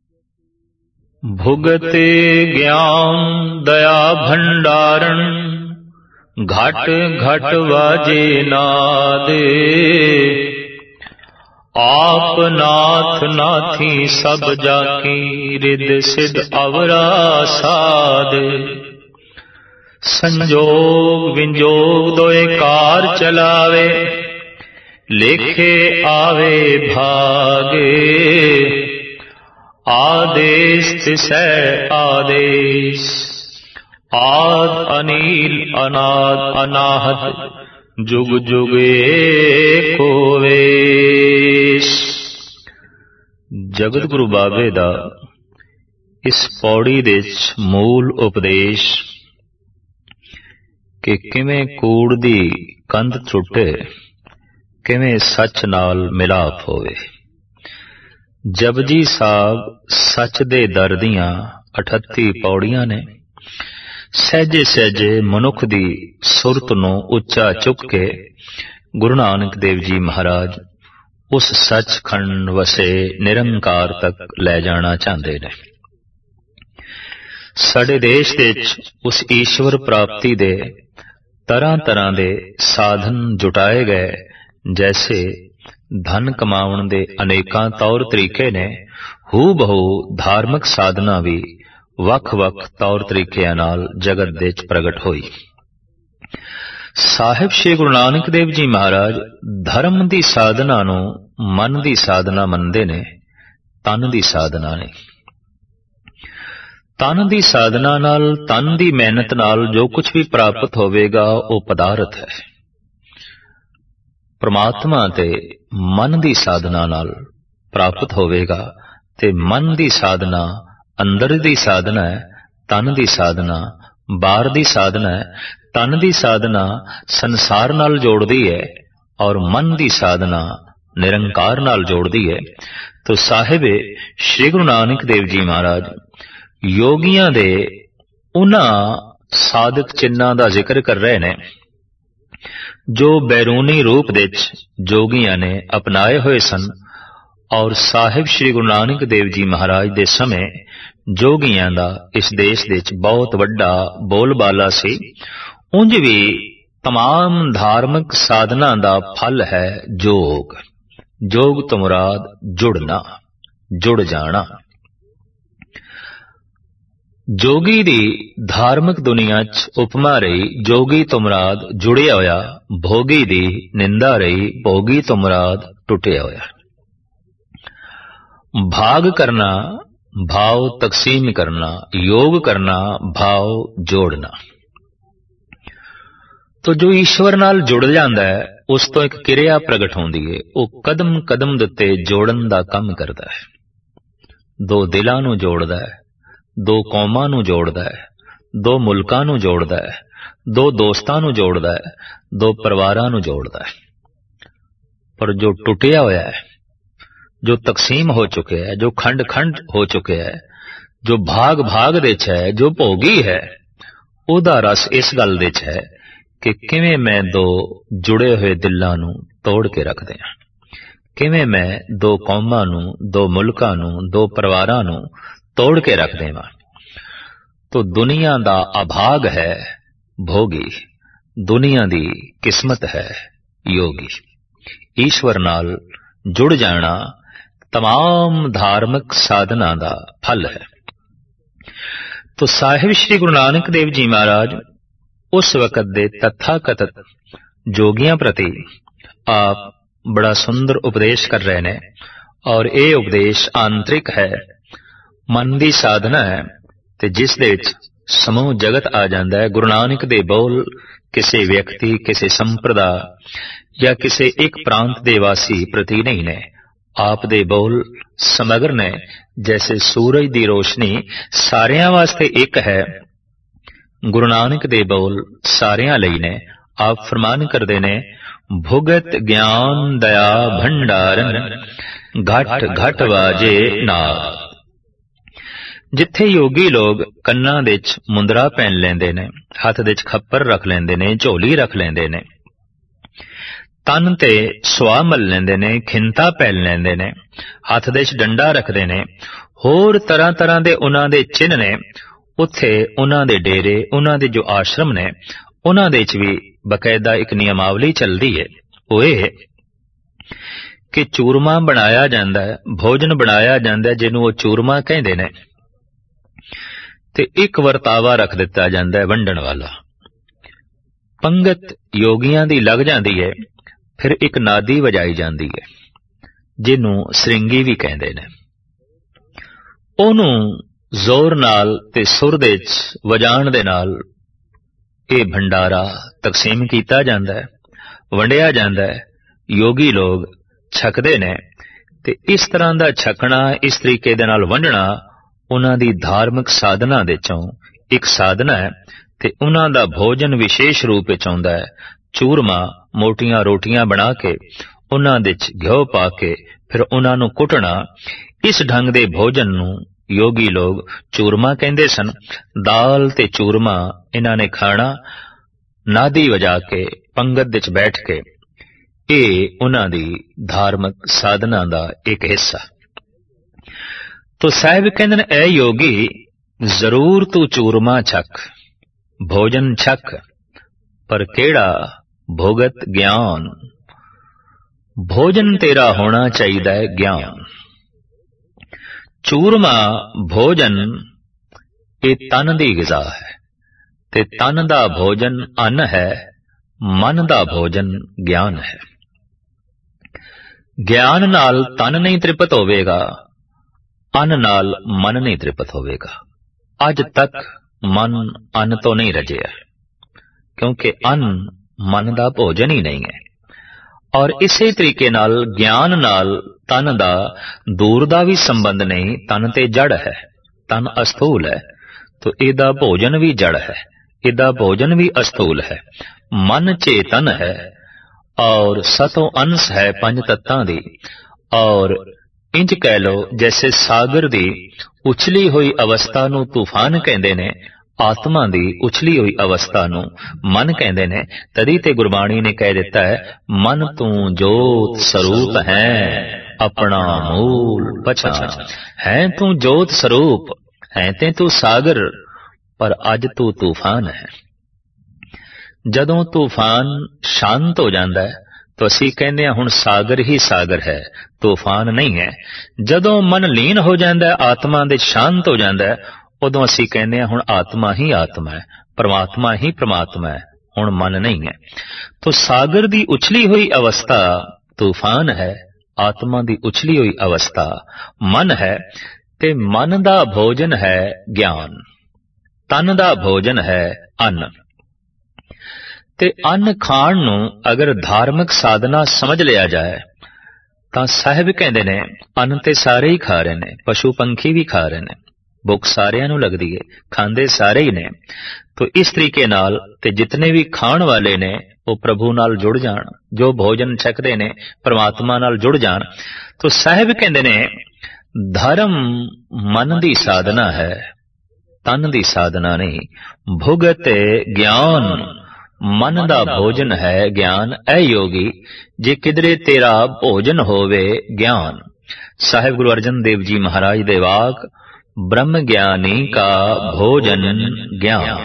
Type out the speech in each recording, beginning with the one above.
भुगत ज्ञान दया भंडारण, घट घट वाजे नाद। आप नाथ नाथी सब जाकी, रिद सिद्ध अवरा साध। संजोग विंजोग दोए कार चलावे, लेखे आवे भागे। आदेश तिसै आदेश, आद अनील अनाद अनाहत। जुग जुग एको वेश। जगत गुरु बाबे दा इस पौड़ी दे मूल उपदेश कि किवें कूड़ दी कंध टुटे, किवें सच नाल मिलाप होवे। जपजी साहब सच दे दर दियां 38 पौड़ियां ने। सहजे सहजे मनुख दी सुरत नूं उच्चा चुक के गुरु नानक देव जी महाराज उस सचखंड वसे निरंकार तक लै जाना चाहते ने। साडे देश विच उस ईश्वर प्राप्ति दे तरह तरह दे साधन जुटाए गए। जैसे धन कमाउण दे अनेकां तौर तरीके ने, हू बहु धार्मिक साधना भी वख वख तौर तरीकिਆਂ नाल जगत दे च प्रगट होई। साहिब श्री गुरु नानक देव जी महाराज धर्म दी साधना नूं मन दी साधना मनदे ने, तन दी साधना नहीं। तन दी साधना नाल, तन दी मेहनत नाल जो कुछ भी प्राप्त होवेगा वो पदार्थ है। परमात्मा ते मन दी साधना नाल प्राप्त होवेगा ते मन दी साधना अंदर दी साधना है, तन दी साधना बाहर दी साधना है। तन दी साधना संसार नाल जोड़दी है और मन दी साधना निरंकार नाल जोड़दी है। तो साहिब श्री गुरु नानक देव जी महाराज योगियां दे उन्हां साधक चिन्हां दा जिक्र कर रहे ने जो बैरूनी रूप दे जोगियां ने अपनाए हुए सन। और साहिब श्री गुरु नानक देव जी महाराज दे समय जोगियां दा इस देश दे बहुत वड्डा बोलबाला सी। उंज भी तमाम धार्मिक साधना दा फल है जोग। जोग तो मुराद जुड़ना, जुड़ जाना। जोगी दी धार्मिक दुनिया च उपमा रही जोगी तो मुराद जुड़िया होया, भोगी दी निंदा रही भोगी तो मुराद टुटिया होया। भाग करना भाव तकसीम करना, योग करना भाव जोड़ना। तो जो ईश्वर नाल जुड़ जांदा है उस तो एक क्रिया प्रगट होंदी है। वो कदम कदम दे उत्ते जोड़न दा काम करदा है। दो दिलां नूं जोड़दा है, दो कौमां नूं जोड़दा है, दो मुल्कां नूं जोड़दा है, दो दोस्तां नूं जोड़दा है, दो परिवारां नूं जोड़दा है। पर जो टुटिया होया है, जो तकसीम हो चुके हैं, जो खंड खंड हो चुके हैं, जो भाग भाग दे च है, जो भोगी है, उदा रस इस गल दे च है कि किवें मैं दो जुड़े हुए दिलां नूं तोड़ के रख दियां, किवें मैं दो कौमां नूं, दो मुल्कां नूं, दो परिवारां नूं तोड़ के रख देवां। तो दुनिया दा अभाग है भोगी, दुनिया दी किस्मत है योगी। ईश्वर नाल जुड़ जाना तमाम धार्मिक साधना दा फल है। तो साहिब श्री गुरु नानक देव जी महाराज उस वक़्त दे तथाकथित जोगियां प्रति आप बड़ा सुंदर उपदेश कर रहे ने। और ये उपदेश आंतरिक है, मन दी साधना है ते जिस दे विच समूह जगत आ जांदा है। गुरु नानक दे बोल किसी व्यक्ति, किसी संप्रदाय या किसी एक प्रांत दे वासी प्रति नहीं ने। आप दे बोल समग्र ने। जैसे सूरज दी रोशनी सारियां वास्ते एक है, गुरु नानक दे बोल सारियां लई ने। आप फरमान करदे ने, भुगत ज्ञान दया भंडारन, घट घट वाजे नाद। जिथे योगी लोग कन्ना दे च मुंदरा पहन लेंदे ने, हथ दे च खप्पर रख लेंदे ने, झोली रख लेंदे ने, तन ते सुआ मल लेंदे ने, खिंता पहन लेंदे ने, हथ दे च डंडा रखदे ने, होर तरह तरह दे उन्हां दे चिन्ह ने। उत्थे उन्हां दे डेरे, उन्हां दे जो आश्रम ने, उन्हां दे च भी बकायदा एक नियमावली चलदी है। ਉਹ ਇਹ कि चूरमा बनाया जांदा है, भोजन बनाया जांदा है जिन्हों वो चूरमा कहते ने, ते एक वरतावा रख दिता जांदा है वंडण वाला। पंगत योगियां दी लग जांदी है, फिर एक नादी वजाई जांदी है जिन्हों सरिंगी भी कहते ने। ओनू जोर नाल ते सुर दे च वजाण दे नाल ये भंडारा तकसीम कीता जांदा है, वंडिया जांदा है। योगी लोग छकदे ने ते इस तरह दा छकना, इस तरीके दे नाल वंडना उन्हां दी धार्मिक साधना दे चों एक साधना है। ते उन्हां दा भोजन विशेष रूप विच आउंदा है। चूरमा मोटियां रोटियां बना के उन्हां दे च घिओ पा के फिर उन्हां नूं कुटना, इस ढंग दे भोजन नूं योगी लोग चूरमा कहंदे सन। दाल ते चूरमा इन्हां ने खाना नादी वजा के पंगत दे च बैठ के, ਇਹ ਉਹਨਾਂ ਦੀ ਧਾਰਮਿਕ ਸਾਧਨਾ ਦਾ ਇੱਕ ਹਿੱਸਾ। ਤੋ ਸਾਹਿਬ ਕਹਿੰਦੇ ਨੇ, ਐ ਯੋਗੀ ਜ਼ਰੂਰ ਤੂੰ ਚੂਰਮਾ ਛਕ, ਭੋਜਨ ਛਕ, ਪਰ ਕਿਹੜਾ ਭੋਗਤ ਗਿਆਨ। ਭੋਜਨ ਤੇਰਾ ਹੋਣਾ ਚਾਹੀਦਾ ਹੈ ਗਿਆਨ। ਚੂਰਮਾ ਭੋਜਨ ਇਹ ਤਨ ਦੀ ਗਿਜ਼ਾ ਹੈ, ਤੇ ਤਨ ਦਾ ਭੋਜਨ ਅੰਨ ਹੈ, ਮਨ ਦਾ ਭੋਜਨ ਗਿਆਨ ਹੈ। ਗਿਆਨ ਨਾਲ ਤਨ ਨਹੀਂ ਤ੍ਰਿਪਤ ਹੋਵੇਗਾ, ਅੰਨ ਨਾਲ ਮਨ ਨਹੀਂ ਤ੍ਰਿਪਤ ਹੋਵੇਗਾ। ਅੱਜ ਤੱਕ ਮਨ ਅੰਨ ਤੋਂ ਨਹੀਂ ਰਜਿਆ, ਕਿਉਂਕਿ ਅੰਨ ਮਨ ਦਾ ਭੋਜਨ ਹੀ ਨਹੀਂ ਹੈ। ਔਰ ਇਸੇ ਤਰੀਕੇ ਨਾਲ ਗਿਆਨ ਨਾਲ ਤਨ ਦਾ ਦੂਰ ਦਾ ਵੀ ਸੰਬੰਧ ਨਹੀਂ। ਤਨ ਤੇ ਜੜ ਹੈ, ਤਨ ਅਸਥੂਲ ਹੈ, ਤੋ ਇਹਦਾ ਭੋਜਨ ਵੀ ਜੜ ਹੈ, ਇਹਦਾ ਭੋਜਨ ਵੀ ਅਸਥੂਲ ਹੈ। मन चेतन है और सतों अंश है पंज तत्तां दी। और इंज कह लो जैसे सागर दी उछली हुई अवस्था नूं तूफान कहंदे ने, आत्मा दी उछली हुई अवस्था नूं मन कहंदे ने। तदी ते गुरबाणी ने कह दिता है, मन तू जोत स्वरूप है अपना मूल पछान। है तू जोत स्वरूप, है ते तू सागर, पर अज तू तूफान है। ਜਦੋਂ ਤੂਫਾਨ ਸ਼ਾਂਤ ਹੋ ਜਾਂਦਾ ਹੈ ਤਾਂ ਅਸੀਂ ਕਹਿੰਦੇ ਹਾਂ ਹੁਣ ਸਾਗਰ ਹੀ ਸਾਗਰ ਹੈ, ਤੂਫਾਨ ਨਹੀਂ ਹੈ। ਜਦੋਂ ਮਨ ਲੀਨ ਹੋ ਜਾਂਦਾ, ਆਤਮਾ ਦੇ ਸ਼ਾਂਤ ਹੋ ਜਾਂਦਾ, ਉਦੋਂ ਅਸੀਂ ਕਹਿੰਦੇ ਹਾਂ ਹੁਣ ਆਤਮਾ ਹੀ ਆਤਮਾ ਹੈ, ਪਰਮਾਤਮਾ ਹੀ ਪਰਮਾਤਮਾ ਹੈ, ਹੁਣ ਮਨ ਨਹੀਂ ਹੈ। ਤਾਂ ਸਾਗਰ ਦੀ ਉਛਲੀ ਹੋਈ ਅਵਸਥਾ ਤੂਫਾਨ ਹੈ, ਆਤਮਾ ਦੀ ਉਛਲੀ ਹੋਈ ਅਵਸਥਾ ਮਨ ਹੈ। ਤੇ ਮਨ ਦਾ ਭੋਜਨ ਹੈ ਗਿਆਨ, ਤਨ ਦਾ ਭੋਜਨ ਹੈ ਅੰਨ। ਤੇ ਅੰਨ ਖਾਣ ਨੂੰ ਅਗਰ ਧਾਰਮਿਕ ਸਾਧਨਾ ਸਮਝ ਲਿਆ ਜਾਏ ਤਾਂ ਸਾਹਿਬ ਕਹਿੰਦੇ ਨੇ, ਅੰਨ ਤੇ ਸਾਰੇ ਹੀ ਖਾ ਰਹੇ ਨੇ, ਪਸ਼ੂ ਪੰਖੀ ਵੀ ਖਾ ਰਹੇ ਨੇ, ਭੁੱਖ ਸਾਰਿਆਂ ਨੂੰ ਲੱਗਦੀ ਹੈ, ਖਾਂਦੇ ਸਾਰੇ ਹੀ ਨੇ। ਤੋ ਇਸ ਤਰੀਕੇ ਨਾਲ ਤੇ ਜਿਤਨੇ ਵੀ ਖਾਣ ਵਾਲੇ ਨੇ ਉਹ ਪ੍ਰਭੂ ਨਾਲ ਜੁੜ ਜਾਣ, ਜੋ ਭੋਜਨ ਛਕਦੇ ਨੇ ਪਰਮਾਤਮਾ ਨਾਲ ਜੁੜ ਜਾਣ। ਤੋ ਸਾਹਿਬ ਕਹਿੰਦੇ ਨੇ, ਧਰਮ ਮਨ ਦੀ ਸਾਧਨਾ ਹੈ, ਤਨ ਦੀ ਸਾਧਨਾ ਨਹੀਂ। ਭੁਗਤ ਗਿਆਨ, मन दा भोजन है ज्ञान। ऐ योगी जे किधरे तेरा भोजन होवे ज्ञान। साहिब गुरु अर्जन देव जी महाराज दे वाक, ब्रह्म ज्ञानी का भोजन ज्ञान।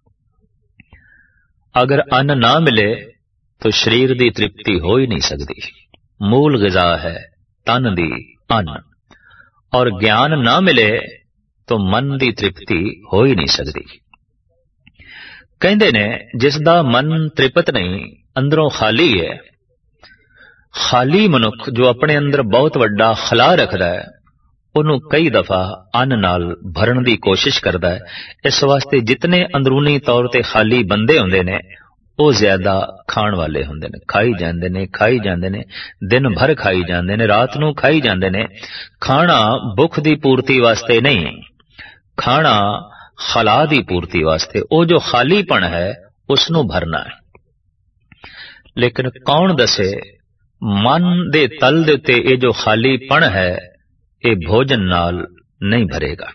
अगर अन्न ना मिले तो शरीर दी तृप्ति हो ही नहीं सकती। मूल ग़िज़ा है तन दी अन्न, और ज्ञान ना मिले तो मन दी तृप्ति हो ही नहीं सकती। ਕਹਿੰਦੇ ਨੇ ਜਿਸ ਦਾ ਮਨ ਤ੍ਰਿਪਤ ਨਹੀਂ, ਅੰਦਰੋਂ ਖਾਲੀ ਹੈ, ਖਾਲੀ ਮਨੁੱਖ ਜੋ ਆਪਣੇ ਅੰਦਰ ਬਹੁਤ ਵੱਡਾ ਖਲਾ ਰੱਖਦਾ ਹੈ, ਉਹਨੂੰ ਕਈ ਦਫਾ ਅੰਨ ਨਾਲ ਭਰਨ ਦੀ ਕੋਸ਼ਿਸ਼ ਕਰਦਾ ਹੈ। ਇਸ ਵਾਸਤੇ ਜਿਤਨੇ ਅੰਦਰੂਨੀ ਤੌਰ ਤੇ ਖਾਲੀ ਬੰਦੇ ਹੁੰਦੇ ਨੇ ਉਹ ਜ਼ਿਆਦਾ ਖਾਣ ਵਾਲੇ ਹੁੰਦੇ ਨੇ, ਖਾਈ ਜਾਂਦੇ ਨੇ, ਖਾਈ ਜਾਂਦੇ ਨੇ, ਦਿਨ ਭਰ ਖਾਈ ਜਾਂਦੇ ਨੇ, ਰਾਤ ਨੂੰ ਖਾਈ ਜਾਂਦੇ ਨੇ। ਖਾਣਾ ਭੁੱਖ ਦੀ ਪੂਰਤੀ ਵਾਸਤੇ ਨਹੀਂ, ਖਾਣਾ ਖਲਾ ਦੀ ਪੂਰਤੀ ਵਾਸਤੇ। ਉਹ ਜੋ ਖਾਲੀਪਣ ਹੈ ਉਸ ਨੂੰ ਭਰਨਾ ਹੈ। ਲੇਕਿਨ ਕੌਣ ਦੱਸੇ ਮਨ ਦੇ ਤਲ ਦੇ ਉੱਤੇ ਇਹ ਜੋ ਖਾਲੀਪਣ ਹੈ ਇਹ ਭੋਜਨ ਨਾਲ ਨਹੀਂ ਭਰੇਗਾ।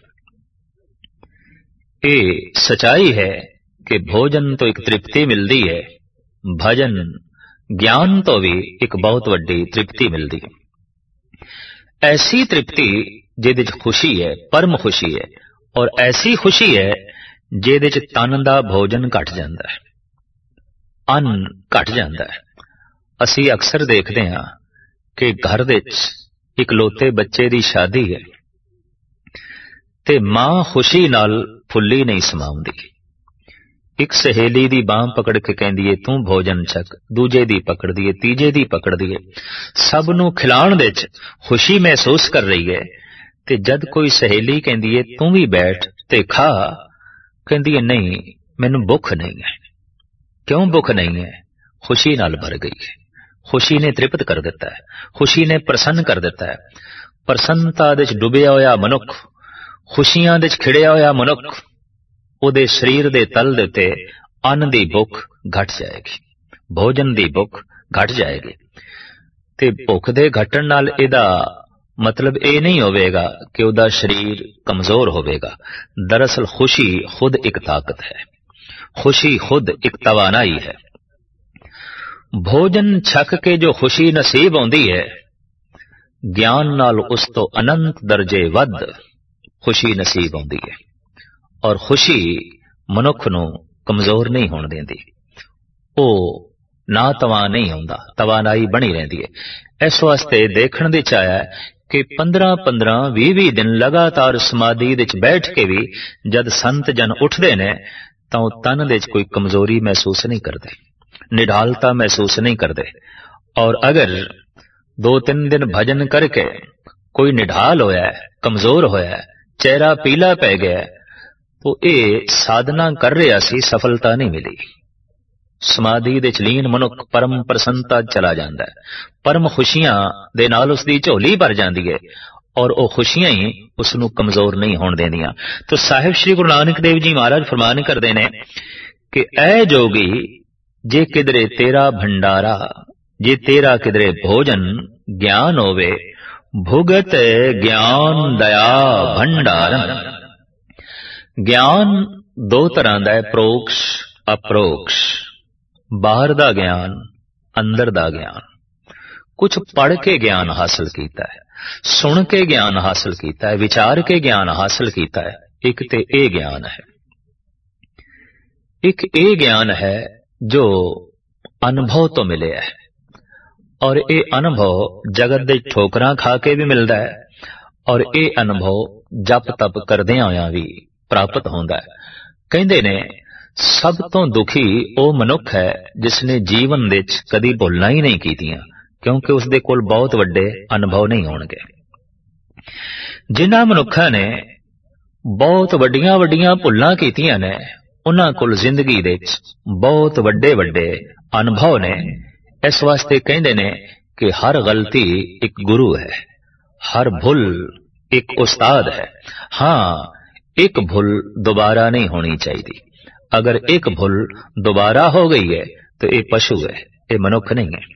ਇਹ ਸਚਾਈ ਹੈ कि भोजन तो एक तृप्ति मिलती है, भजन ਗਿਆਨ ਤੋਂ ਵੀ ਇੱਕ ਬਹੁਤ ਵੱਡੀ ਤ੍ਰਿਪਤੀ ਮਿਲਦੀ ਹੈ। ਐਸੀ ਤ੍ਰਿਪਤੀ ਜਿਹਦੇ 'ਚ ਖੁਸ਼ੀ ਹੈ, ਪਰਮ ਖੁਸ਼ੀ ਹੈ, ਔਰ ਐਸੀ ਖੁਸ਼ੀ ਹੈ ਜਿਹਦੇ 'ਚ ਤਨ ਦਾ ਭੋਜਨ ਘਟ ਜਾਂਦਾ ਹੈ, ਅੰਨ ਘਟ ਜਾਂਦਾ ਹੈ। ਅਸੀਂ ਅਕਸਰ ਦੇਖਦੇ ਹਾਂ ਕਿ ਘਰ ਵਿੱਚ ਇਕਲੌਤੇ ਬੱਚੇ ਦੀ ਸ਼ਾਦੀ ਹੈ ਤੇ ਮਾਂ ਖੁਸ਼ੀ ਨਾਲ ਫੁੱਲੀ ਨਹੀਂ ਸਮਾਉਂਦੀ। ਇੱਕ ਸਹੇਲੀ ਦੀ ਬਾਂਹ ਪਕੜ ਕੇ ਕਹਿੰਦੀ ਏ ਤੂੰ ਭੋਜਨ ਛਕ, ਦੂਜੇ ਦੀ ਪਕੜਦੀ ਏ, ਤੀਜੇ ਦੀ ਪਕੜਦੀ ਏ, ਸਭ ਨੂੰ ਖਿਲਾਉਣ ਦੇ ਵਿੱਚ ਖੁਸ਼ੀ ਮਹਿਸੂਸ ਕਰ ਰਹੀ ਹੈ। ਤੇ ਜਦ ਕੋਈ ਸਹੇਲੀ ਕਹਿੰਦੀ ਏ ਤੂੰ ਵੀ ਬੈਠ ਤੇ ਖਾ, ਕਹਿੰਦੀ ਏ ਨਹੀਂ ਮੈਨੂੰ ਭੁੱਖ ਨਹੀਂ ਹੈ। ਕਿਉਂ ਭੁੱਖ ਨਹੀਂ ਹੈ? ਖੁਸ਼ੀ ਨਾਲ ਭਰ ਗਈ ਹੈ, ਖੁਸ਼ੀ ਨੇ ਤ੍ਰਿਪਤ ਕਰ ਦਿੱਤਾ ਹੈ, ਖੁਸ਼ੀ ਨੇ ਪ੍ਰਸੰਨ ਕਰ ਦਿੱਤਾ ਹੈ। ਪ੍ਰਸੰਨਤਾ ਦੇ 'ਚ ਡੁੱਬਿਆ ਹੋਇਆ ਮਨੁੱਖ, ਖੁਸ਼ੀਆਂ ਦੇ 'ਚ ਖਿੜਿਆ ਹੋਇਆ ਮਨੁੱਖ, ਉਹਦੇ ਸਰੀਰ ਦੇ ਤਲ ਦੇ ਉੱਤੇ ਅੰਨ ਦੀ ਭੁੱਖ ਘਟ ਜਾਏਗੀ, ਭੋਜਨ ਦੀ ਭੁੱਖ ਘਟ ਜਾਏਗੀ। ਤੇ ਭੁੱਖ ਦੇ ਘਟਣ ਨਾਲ ਇਹਦਾ ਮਤਲਬ ਇਹ ਨਹੀਂ ਹੋਵੇਗਾ ਕਿ ਉਹਦਾ ਸਰੀਰ ਕਮਜ਼ੋਰ ਹੋਵੇਗਾ। ਦਰਅਸਲ ਖੁਸ਼ੀ ਖੁਦ ਇੱਕ ਤਾਕਤ ਹੈ, ਖੁਸ਼ੀ ਖੁਦ ਇੱਕ ਤਵਾਨਾਈ ਹੈ। ਭੋਜਨ ਛਕ ਕੇ ਜੋ ਖੁਸ਼ੀ ਨਸੀਬ ਆਉਂਦੀ ਹੈ, ਗਿਆਨ ਨਾਲ ਉਸ ਤੋਂ ਅਨੰਤ ਦਰਜੇ ਵੱਧ ਖੁਸ਼ੀ ਨਸੀਬ ਆਉਂਦੀ ਹੈ। ਔਰ ਖੁਸ਼ੀ ਮਨੁੱਖ ਨੂੰ ਕਮਜ਼ੋਰ ਨਹੀਂ ਹੋਣ ਦਿੰਦੀ, ਉਹ ਨਾ ਤਵਾ ਨਹੀਂ ਹੁੰਦਾ, ਤਵਾਨਾਈ ਬਣੀ ਰਹਿੰਦੀ ਹੈ। ਇਸ ਵਾਸਤੇ ਦੇਖਣ ਦੇ ਚ ਆਇਆ ਕਿ 15-15, 20-20 ਦਿਨ ਲਗਾਤਾਰ ਸਮਾਧੀ ਵਿੱਚ ਬੈਠ ਕੇ ਵੀ ਜਦ ਸੰਤ ਜਨ ਉੱਠਦੇ ਨੇ ਤਾਂ ਉਹ ਤਨ ਦੇ ਚ ਕੋਈ ਕਮਜ਼ੋਰੀ ਮਹਿਸੂਸ ਨਹੀਂ ਕਰਦੇ, ਨਿਢਾਲਤਾ ਮਹਿਸੂਸ ਨਹੀਂ ਕਰਦੇ। ਔਰ ਅਗਰ 2-3 ਦਿਨ ਭਜਨ ਕਰਕੇ ਕੋਈ ਨਿਢਾਲ ਹੋਇਆ, ਕਮਜ਼ੋਰ ਹੋਇਆ, ਚਿਹਰਾ ਪੀਲਾ ਪੈ ਗਿਆ, तो ਇਹ ਸਾਧਨਾ ਕਰ ਰਿਹਾ ਸੀ, ਸਫਲਤਾ ਨਹੀਂ ਮਿਲੀ। ਸਮਾਧੀ ਦੇ ਲੀਨ ਮਨੁੱਖ ਪਰਮ ਪ੍ਰਸੰਨਤਾ ਚਲਾ ਜਾਂਦਾ ਹੈ, ਪਰਮ ਖੁਸ਼ੀਆਂ ਦੇ ਨਾਲ ਉਸ ਦੀ ਝੋਲੀ ਭਰ ਜਾਂਦੀ ਹੈ ਔਰ ਉਹ ਖੁਸ਼ੀਆਂ ਹੀ ਉਸ ਨੂੰ ਕਮਜ਼ੋਰ ਨਹੀਂ ਹੋਣ ਦਿੰਦੀਆਂ। ਤਾਂ ਸਾਹਿਬ ਸ੍ਰੀ ਗੁਰੂ ਨਾਨਕ ਦੇਵ ਜੀ ਮਹਾਰਾਜ ਫਰਮਾਨ ਕਰਦੇ ਨੇ ਕਿ ਐ ਜੋਗੀ ਜੇ ਕਿਧਰੇ ਤੇਰਾ ਭੰਡਾਰਾ, ਜੇ ਤੇਰਾ ਕਿਧਰੇ ਭੋਜਨ ਗਿਆਨ ਹੋਵੇ, ਭੁਗਤ ਗਿਆਨ ਦਇਆ ਭੰਡਾਰਨ। ਗਿਆਨ ਦੋ ਤਰ੍ਹਾਂ ਦਾ ਹੈ, ਪ੍ਰੋਕਸ਼ ਅਪਰੋਕਸ਼। ਬਾਹਰ ਦਾ ਗਿਆਨ, ਅੰਦਰ ਦਾ ਗਿਆਨ। ਕੁਝ ਪੜ੍ਹ ਕੇ ਗਿਆਨ ਹਾਸਲ ਕੀਤਾ ਹੈ, ਸੁਣ ਕੇ ਗਿਆਨ ਹਾਸਲ ਕੀਤਾ ਹੈ, ਵਿਚਾਰ ਕੇ ਗਿਆਨ ਹਾਸਲ ਕੀਤਾ ਹੈ। ਇੱਕ ਤੇ ਇਹ ਗਿਆਨ ਹੈ, ਇੱਕ ਇਹ ਗਿਆਨ ਹੈ ਜੋ ਅਨੁਭਵ ਤੋਂ ਮਿਲਿਆ ਹੈ ਔਰ ਇਹ ਅਨੁਭਵ ਜਗਤ ਦੇ ਠੋਕਰਾਂ ਖਾ ਕੇ ਵੀ ਮਿਲਦਾ ਹੈ ਔਰ ਇਹ ਅਨੁਭਵ ਜਪ ਤਪ ਕਰਦਿਆਂ ਹੋਇਆਂ ਵੀ ਪ੍ਰਾਪਤ ਹੁੰਦਾ ਹੈ। ਕਹਿੰਦੇ ਨੇ ਸਭ ਤੋਂ ਦੁਖੀ ਉਹ ਮਨੁੱਖ ਹੈ ਜਿਸ ਨੇ ਜੀਵਨ ਵਿੱਚ ਕਦੀ ਭੁੱਲਾਂ ਹੀ ਨਹੀਂ ਕੀਤੀਆਂ, ਕਿਉਂਕਿ ਉਸ ਦੇ ਕੋਲ ਬਹੁਤ ਵੱਡੇ ਅਨੁਭਵ ਨਹੀਂ ਹੋਣਗੇ। ਜਿਨ੍ਹਾਂ ਮਨੁੱਖਾਂ ਨੇ ਬਹੁਤ ਵੱਡੀਆਂ ਵੱਡੀਆਂ ਭੁੱਲਾਂ ਕੀਤੀਆਂ ਨੇ, ਉਹਨਾਂ ਕੋਲ ਜ਼ਿੰਦਗੀ ਵਿੱਚ ਬਹੁਤ ਵੱਡੇ ਵੱਡੇ ਅਨੁਭਵ ਨੇ। ਇਸ ਵਾਸਤੇ ਕਹਿੰਦੇ ਨੇ ਕਿ ਹਰ ਗਲਤੀ ਇੱਕ ਗੁਰੂ ਹੈ, ਹਰ ਭੁੱਲ ਇੱਕ ਉਸਤਾਦ ਹੈ। ਹਾਂ, ਇੱਕ ਭੁੱਲ ਦੁਬਾਰਾ ਨਹੀਂ ਹੋਣੀ ਚਾਹੀਦੀ। ਅਗਰ ਇੱਕ ਭੁੱਲ ਦੁਬਾਰਾ ਹੋ ਗਈ ਹੈ तो ये पशु है, ये मनुष्य नहीं है।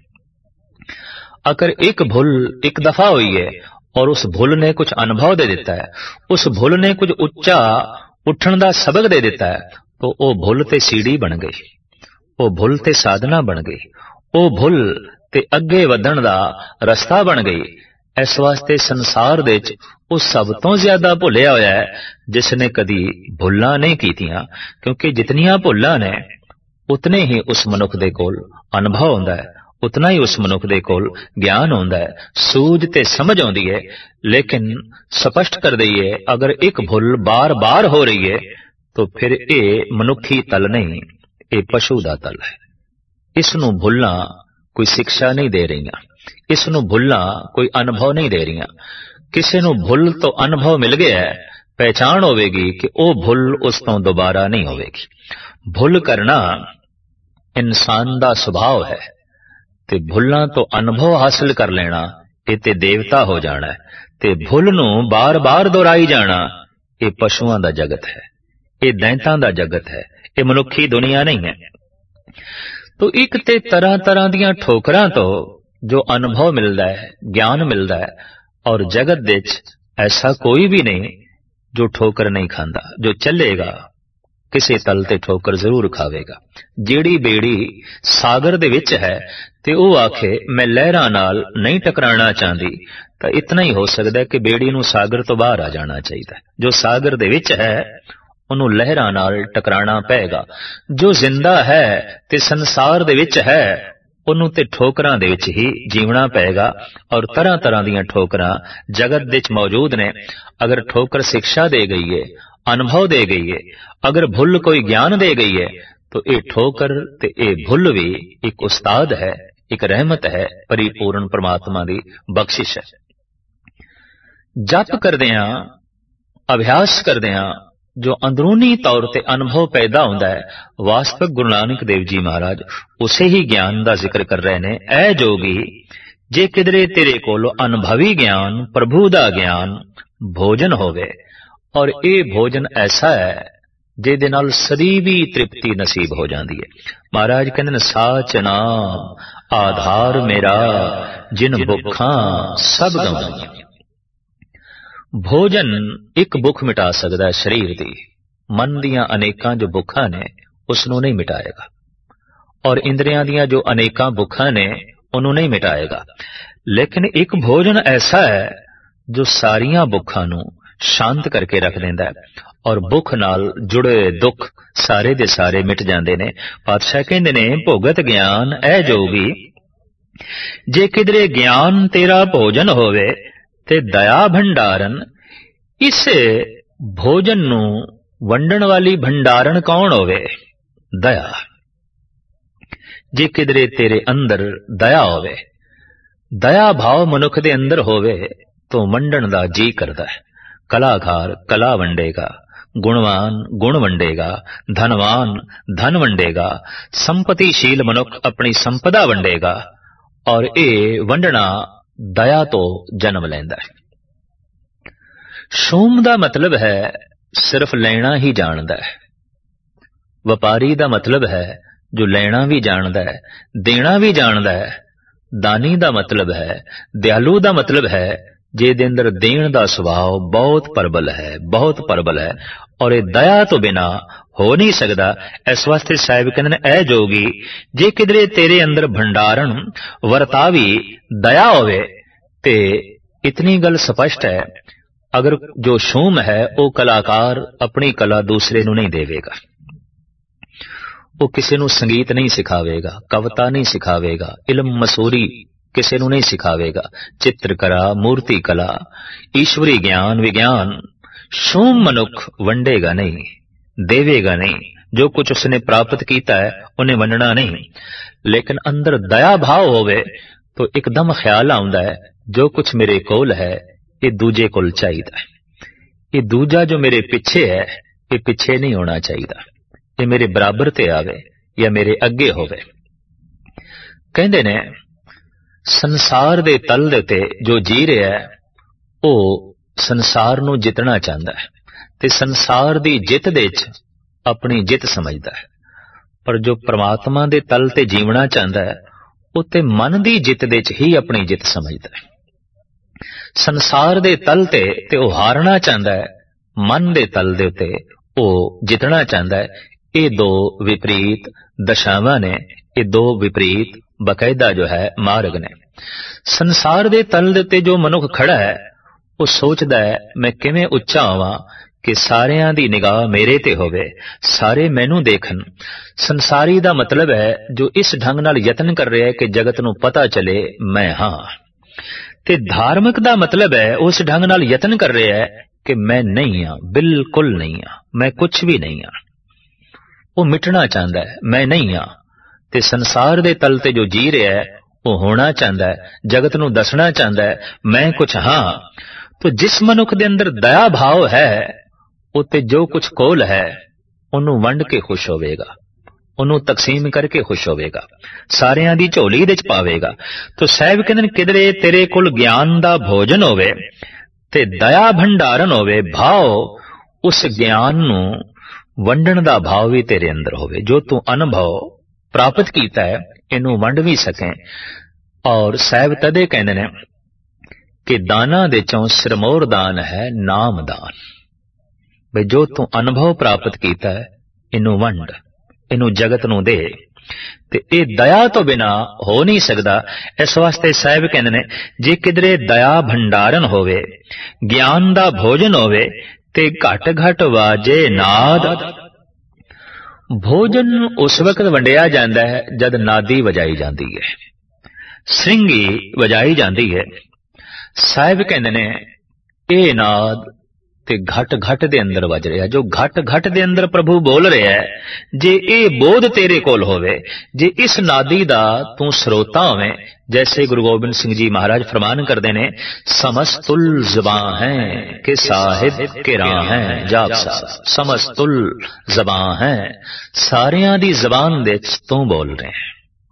अगर एक भूल एक दफा हुई है और उस भूल ने कुछ अनुभव दे देता है, उस भूल ने कुछ उच्चा उठण दा सबक दे देता है, तो वो भूल ते सीढ़ी बन गई, वो भूल ते साधना बन गई, वो भूल ते अगे वधण दा रस्ता बन गई। इस वास्ते संसार दे च वो सब तो ज्यादा भुलिया होया है जिसने कदी भुल्लां नहीं कीतियां, क्योंकि जितनियां भुल्लां ने उतने ही उस मनुख दे कोल अनुभव होंदा है, उतना ही उस मनुख दे कोल ज्ञान होंदा है, सूझ ते समझ आउंदी है। लेकिन स्पष्ट कर दईए, अगर एक भुल बार बार हो रही है तो फिर ये मनुखी तल नहीं, ये पशु दा तल है। इसनूं भुल्लां कोई शिक्षा नहीं दे रहीआं, इसनूं भुल्लां कोई अनुभव नहीं दे रहीआं। किसी नूं भुल तो अनुभव मिल गया है, पहचान होवेगी कि वो भुल उस तो दोबारा नहीं होवेगी। भुल करना इंसान दा स्वभाव है, ते भुल्लां तो अनुभव हासिल कर लेना ये ते देवता हो जाना है, ते भुल नूं बार बार दोहराई जाना ये पशुआं दा जगत है, ये दैंतां दा जगत है, ये मनुखी दुनिया नहीं है। तो एक ते तरह तरह दियां ठोकरां तो जो अनुभव मिलता है, ज्ञान मिलता है, और जगत विच ऐसा कोई भी नहीं जो ठोकर नहीं खांदा, जो चलेगा ਕਿਸੇ ਤਲ ਤੇ ਠੋਕਰ ਜ਼ਰੂਰ ਖਾਵੇਗਾ। ਜਿਹੜੀ ਬੇੜੀ ਸਾਗਰ ਦੇ ਵਿੱਚ ਹੈ ਤੇ ਉਹ ਆਖੇ ਮੈਂ ਲਹਿਰਾਂ ਨਾਲ ਨਹੀਂ ਟਕਰਾਣਾ ਚਾਹੁੰਦੀ, ਤਾਂ ਇਤਨਾ ਹੀ ਹੋ ਸਕਦਾ ਕਿ ਬੇੜੀ ਨੂੰ ਸਾਗਰ ਤੋਂ ਬਾਹਰ ਆ ਜਾਣਾ ਚਾਹੀਦਾ। ਜੋ ਸਾਗਰ ਦੇ ਵਿੱਚ ਹੈ ਉਹਨੂੰ ਲਹਿਰਾਂ ਨਾਲ ਟਕਰਾਣਾ ਪਏਗਾ। ਜੋ ਜ਼ਿੰਦਾ ਹੈ ਤੇ ਸੰਸਾਰ ਦੇ ਵਿੱਚ ਹੈ ਉਹਨੂੰ ਤੇ ਠੋਕਰਾਂ ਦੇ ਵਿੱਚ ਹੀ ਜੀਵਣਾ ਪਏਗਾ। ਔਰ ਤਰ੍ਹਾਂ ਤਰ੍ਹਾਂ ਦੀਆਂ ਠੋਕਰਾਂ ਜਗਤ ਦੇ ਵਿੱਚ ਮੌਜੂਦ ਨੇ। ਅਗਰ ਠੋਕਰ ਸਿੱਖਿਆ ਦੇ ਗਈ ਹੈ, ਅਨੁਭਵ ਦੇ ਗਈ ਹੈ, ਅਗਰ ਭੁੱਲ ਕੋਈ ਗਿਆਨ ਦੇ ਗਈ ਹੈ, ਤਾਂ ਇਹ ਠੋਕਰ ਤੇ ਇਹ ਭੁੱਲ ਵੀ ਇੱਕ ਉਸਤਾਦ ਹੈ, ਇੱਕ ਰਹਿਮਤ ਹੈ, ਪਰਿਪੂਰਨ ਪਰਮਾਤਮਾ ਦੀ ਬਖਸ਼ਿਸ਼ ਹੈ। ਜਪ ਕਰਦਿਆਂ, ਅਭਿਆਸ ਕਰਦਿਆਂ ਜੋ ਅੰਦਰੂਨੀ ਤੌਰ ਤੇ ਅਨੁਭਵ ਪੈਦਾ ਹੁੰਦਾ ਹੈ, ਵਾਸਤਵਿਕ ਗੁਰੂ ਨਾਨਕ ਦੇਵ ਜੀ ਮਹਾਰਾਜ ਉਸੇ ਹੀ ਗਿਆਨ ਦਾ ਜ਼ਿਕਰ ਕਰ ਰਹੇ ਨੇ। ਐ ਜੋਗੀ ਜੇ ਕਿਧਰੇ ਤੇਰੇ ਕੋਲ ਅਨੁਭਵੀ ਗਿਆਨ, ਪ੍ਰਭੂ ਦਾ ਗਿਆਨ ਭੋਜਨ ਹੋਵੇ, ਔਰ ਇਹ ਭੋਜਨ ਐਸਾ ਹੈ ਜਿਹਦੇ ਨਾਲ ਸਦੀ ਵੀ ਤ੍ਰਿਪਤੀ ਨਸੀਬ ਹੋ ਜਾਂਦੀ ਹੈ। ਮਹਾਰਾਜ ਕਹਿੰਦੇ ਨੇ ਸਾਚ ਨਾਮ ਆਧਾਰ ਮੇਰਾ, ਜਿਨ ਭੁੱਖਾਂ ਸਭ ਗਵਾਈਆਂ। ਭੋਜਨ ਇੱਕ ਭੁੱਖ ਮਿਟਾ ਸਕਦਾ ਹੈ ਸਰੀਰ ਦੀ, ਮਨ ਦੀਆਂ ਅਨੇਕਾਂ ਜੋ ਭੁੱਖਾਂ ਨੇ ਉਸ ਨੂੰ ਨਹੀਂ ਮਿਟਾਏਗਾ, ਔਰ ਇੰਦਰੀਆਂ ਦੀਆਂ ਜੋ ਅਨੇਕਾਂ ਭੁੱਖਾਂ ਨੇ ਉਹਨੂੰ ਨਹੀਂ ਮਿਟਾਏਗਾ। ਲੇਕਿਨ ਇੱਕ ਭੋਜਨ ਐਸਾ ਹੈ ਜੋ ਸਾਰੀਆਂ ਭੁੱਖਾਂ ਨੂੰ ਸ਼ਾਂਤ ਕਰਕੇ ਰੱਖ ਦਿੰਦਾ ਹੈ, ਔਰ ਭੁੱਖ ਨਾਲ ਜੁੜੇ ਦੁੱਖ ਸਾਰੇ ਦੇ ਸਾਰੇ ਮਿਟ ਜਾਂਦੇ ਨੇ। ਪਾਤਸ਼ਾਹ ਕਹਿੰਦੇ ਨੇ ਭੋਗਤ ਗਿਆਨ ਐ ਜੋਗੀ ਜੇ ਕਿਧਰੇ ਗਿਆਨ ਤੇਰਾ ਭੋਜਨ ਹੋਵੇ ਤੇ ਦਇਆ ਭੰਡਾਰਨ। ਇਸ ਭੋਜਨ ਨੂੰ ਵੰਡਣ ਵਾਲੀ ਭੰਡਾਰਨ ਕੌਣ ਹੋਵੇ? ਦਇਆ। ਜੇ ਕਿਧਰੇ ਤੇਰੇ ਅੰਦਰ ਦਇਆ ਹੋਵੇ, ਦਇਆ ਭਾਵ ਮਨੁੱਖ ਦੇ ਅੰਦਰ ਹੋਵੇ ਤਾਂ ਵੰਡਣ ਦਾ ਜੀ ਕਰਦਾ ਹੈ। ਕਲਾਕਾਰ ਕਲਾ ਵੰਡੇਗਾ, ਗੁਣਵਾਨ ਗੁਣ ਵੰਡੇਗਾ, ਧਨਵਾਨ ਧਨ ਵੰਡੇਗਾ, ਸੰਪਤੀਸ਼ੀਲ ਮਨੁੱਖ ਆਪਣੀ ਸੰਪਦਾ ਵੰਡੇਗਾ, ਔਰ ਇਹ ਵੰਡਣਾ ਦਇਆ ਤੋਂ ਜਨਮ ਲੈਂਦਾ ਹੈ। ਸ਼ੂਮ ਦਾ ਮਤਲਬ ਹੈ ਸਿਰਫ ਲੈਣਾ ਹੀ ਜਾਣਦਾ ਹੈ। ਵਪਾਰੀ ਦਾ ਮਤਲਬ ਹੈ ਜੋ ਲੈਣਾ ਵੀ ਜਾਣਦਾ ਹੈ, ਦੇਣਾ ਵੀ ਜਾਣਦਾ ਹੈ। ਦਾਨੀ ਦਾ ਮਤਲਬ ਹੈ, ਦਿਆਲੂ ਦਾ ਮਤਲਬ ਹੈ ਜਿਹਦੇ ਅੰਦਰ ਦੇਣ ਦਾ ਸੁਭਾਅ ਬਹੁਤ ਪ੍ਰਬਲ ਹੈ, ਬਹੁਤ ਪ੍ਰਬਲ ਹੈ, ਔਰ ਇਹ ਦਇਆ ਤੋਂ ਬਿਨਾ ਹੋ ਨਹੀਂ ਸਕਦਾ। ਇਸ ਵਾਸਤੇ ਸਾਹਿਬ ਕਹਿੰਦੇ ਨੇ ਐ ਜੋਗੀ ਜੇ ਕਿਧਰੇ ਤੇਰੇ ਅੰਦਰ ਭੰਡਾਰਨ ਵਰਤਾਵੀ ਦਇਆ ਹੋਵੇ, ਤੇ ਇਤਨੀ ਗੱਲ ਸਪਸ਼ਟ ਹੈ ਅਗਰ ਜੋ ਸ਼ੂਮ ਹੈ ਉਹ ਕਲਾਕਾਰ ਆਪਣੀ ਕਲਾ ਦੂਸਰੇ ਨੂੰ ਨਹੀਂ ਦੇਵੇਗਾ, ਉਹ ਕਿਸੇ ਨੂੰ ਸੰਗੀਤ ਨਹੀਂ ਸਿਖਾਵੇਗਾ, ਕਵਿਤਾ ਨਹੀਂ ਸਿਖਾਵੇਗਾ, ਇਲਮ ਮਸੂਰੀ ਕਿਸੇ ਨੂੰ ਨਹੀਂ ਸਿਖਾਵੇਗਾ, ਚਿੱਤਰਕਲਾ, ਮੂਰਤੀ ਕਲਾ, ਈਸ਼ਵਰੀ ਗਿਆਨ, ਵਿਗਿਆਨ। ਸ਼ੂਮ ਮਨੁੱਖ ਵੰਡੇਗਾ ਨਹੀਂ, ਦੇਵੇਗਾ ਨਹੀਂ। ਜੋ ਕੁਝ ਉਸਨੇ ਪ੍ਰਾਪਤ ਕੀਤਾ ਹੈ ਉਹਨੇ ਵੰਡਣਾ ਨਹੀਂ। ਲੇਕਿਨ ਅੰਦਰ ਦਇਆ ਭਾਵ ਹੋਵੇ ਤਾਂ ਇੱਕਦਮ ਖਿਆਲ ਆਉਂਦਾ ਹੈ ਜੋ ਕੁਝ ਮੇਰੇ ਕੋਲ ਹੈ ਇਹ ਦੂਜੇ ਕੋਲ ਚਾਹੀਦਾ ਹੈ, ਇਹ ਦੂਜਾ ਜੋ ਮੇਰੇ ਪਿੱਛੇ ਹੈ ਇਹ ਪਿੱਛੇ ਨਹੀਂ ਹੋਣਾ ਚਾਹੀਦਾ, ਇਹ ਮੇਰੇ ਬਰਾਬਰ ਤੇ ਆਵੇ ਜਾਂ ਮੇਰੇ ਅੱਗੇ ਹੋਵੇ। ਕਹਿੰਦੇ ਨੇ ਸੰਸਾਰ ਦੇ ਤਲ ਦੇ ਉੱਤੇ ਜੋ ਜੀ ਰਿਹਾ ਹੈ ਉਹ ਸੰਸਾਰ ਨੂੰ ਜਿੱਤਣਾ ਚਾਹੁੰਦਾ ਹੈ ਤੇ ਸੰਸਾਰ ਦੀ ਜਿੱਤ ਦੇ ਵਿੱਚ ਆਪਣੀ ਜਿੱਤ ਸਮਝਦਾ ਹੈ। ਪਰ ਜੋ ਪ੍ਰਮਾਤਮਾ ਦੇ ਤਲ ਤੇ ਜੀਵਣਾ ਚਾਹੁੰਦਾ ਹੈ ਉਹ ਤੇ ਮਨ ਦੀ ਜਿੱਤ ਦੇ ਵਿੱਚ ਹੀ ਆਪਣੀ ਜਿੱਤ ਸਮਝਦਾ ਹੈ। ਸੰਸਾਰ ਦੇ ਤਲ ਤੇ ਉਹ ਹਾਰਨਾ ਚਾਹੁੰਦਾ ਹੈ, ਮਨ ਦੇ ਤਲ ਦੇ ਉੱਤੇ ਉਹ ਜਿੱਤਣਾ ਚਾਹੁੰਦਾ ਹੈ। ਇਹ ਦੋ ਵਿਪਰੀਤ ਦਸ਼ਾਵਾਂ ਨੇ, ਇਹ ਦੋ ਵਿਪਰੀਤ ਬਕਾਇਦਾ ਜੋ ਹੈ ਮਾਰਗ ਨੇ। ਸੰਸਾਰ ਦੇ ਤਲ ਦੇ ਉੱਤੇ ਜੋ ਮਨੁੱਖ ਖੜਾ ਹੈ ਉਹ ਸੋਚਦਾ ਹੈ ਮੈਂ ਕਿਵੇਂ ਉੱਚਾ ਹੋਵਾਂ ਕਿ ਸਾਰਿਆਂ ਦੀ ਨਿਗਾਹ ਮੇਰੇ ਤੇ ਹੋਵੇ, ਸਾਰੇ ਮੈਨੂੰ ਦੇਖਣ। ਸੰਸਾਰੀ ਦਾ ਮਤਲਬ ਹੈ ਜੋ ਇਸ ਢੰਗ ਨਾਲ ਯਤਨ ਕਰ ਰਿਹਾ ਹੈ ਕਿ ਜਗਤ ਨੂੰ ਪਤਾ ਚਲੇ ਮੈਂ ਹਾਂ, ਤੇ ਧਾਰਮਿਕ ਦਾ ਮਤਲਬ ਹੈ ਉਸ ਢੰਗ ਨਾਲ ਯਤਨ ਕਰ ਰਿਹਾ ਹੈ ਕਿ ਮੈਂ ਨਹੀਂ ਹਾਂ, ਬਿਲਕੁਲ ਨਹੀਂ ਹਾਂ, ਮੈਂ ਕੁਝ ਵੀ ਨਹੀਂ ਹਾਂ। ਉਹ ਮਿਟਣਾ ਚਾਹੁੰਦਾ ਹੈ, ਮੈਂ ਨਹੀਂ ਹਾਂ। ਤੇ ਸੰਸਾਰ ਦੇ ਤਲ ਤੇ ਜੋ ਜੀ ਰਿਹਾ ਹੈ ਉਹ ਹੋਣਾ ਚਾਹੁੰਦਾ ਹੈ, ਜਗਤ ਨੂੰ ਦੱਸਣਾ ਚਾਹੁੰਦਾ ਹੈ ਮੈਂ ਕੁਝ ਹਾਂ। तो जिस मनुख दे अंदर दया भाव है उत्ते जो कुछ कोल है उन्हों वंड के खुश होवेगा, उन्हों तकसीम करके खुश होवेगा, सारियां दी झोली दे च पावेगा। तो साहब कहंदे ने किधरे तेरे कोल ज्ञान दा भोजन होवे ते दया भंडारण होवे, भाव उस ज्ञान नूं वंडण दा भाव भी तेरे अंदर होवे। जो तू अनुभव प्राप्त कीता है इनू वंड भी सकें। और साहब तदे कहंदे ने कि दाना दे चों सिरमौर दान है नाम दान। भाई जो तू अनुभव प्राप्त कीता है इनू वंड, इनू जगत नू दे। ते ये दया तो बिना हो नहीं सकता। इस वास्ते साहिब कहते ने जे किधरे दया भंडारण होवे, ज्ञान दा भोजन होवे ते घट घट वाजे नाद। भोजन उस वक्त वंडिया जाता है जद नादी वजाई जाती है, श्रृंगी वजाई जाती है। साहिब कहते ने ये नाद ते घट घट दे अंदर वज रहा। जो घट घट दे अंदर प्रभु बोल रहा है, जे ये बोध तेरे कोल होवे, जे इस नादी दा तू स्रोता होवे। जैसे गुरु गोबिंद सिंह जी महाराज फरमान करते ने, समस्तुल ज़बां है के साहिब के राह है जाप साहब। समस्तुल ज़बां है, सारियां दी ज़बान दे तू बोल रहे हैं,